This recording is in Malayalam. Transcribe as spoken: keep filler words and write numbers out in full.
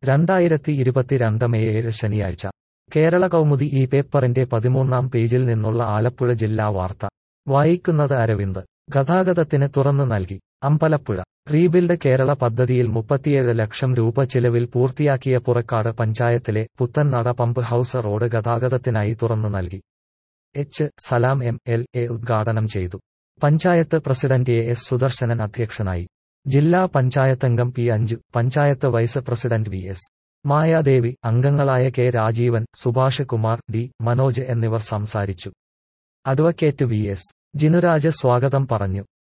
രണ്ടായിരത്തി ഇരുപത്തിരണ്ട് മെയ് ഏഴ് ശനിയാഴ്ച കേരള കൗമുദി ഈ പേപ്പറിന്റെ പതിമൂന്നാം പേജിൽ നിന്നുള്ള ആലപ്പുഴ ജില്ലാ വാർത്ത വായിക്കുന്നത് അരവിന്ദ്. ഗതാഗതത്തിന് തുറന്നു നൽകി അമ്പലപ്പുഴ. റീബിൽഡ് കേരള പദ്ധതിയിൽ മുപ്പത്തിയേഴ് ലക്ഷം രൂപ ചിലവിൽ പൂർത്തിയാക്കിയ പുറക്കാട് പഞ്ചായത്തിലെ പുത്തൻനട പമ്പ് ഹൌസ് റോഡ് ഗതാഗതത്തിനായി തുറന്നു നൽകി. H Salam M L A ഉദ്ഘാടനം ചെയ്തു. Panchayat president A S Sudarshanan അധ്യക്ഷനായി. ജില്ലാ പഞ്ചായത്തംഗം P Anju, panchayat vice president V S Mayadevi, അംഗങ്ങളായ കെ രാജീവൻ, സുഭാഷ് കുമാർ, ഡി മനോജ് എന്നിവർ സംസാരിച്ചു. അഡ്വക്കേറ്റ് വി എസ് ജിനുരാജ് സ്വാഗതം പറഞ്ഞു.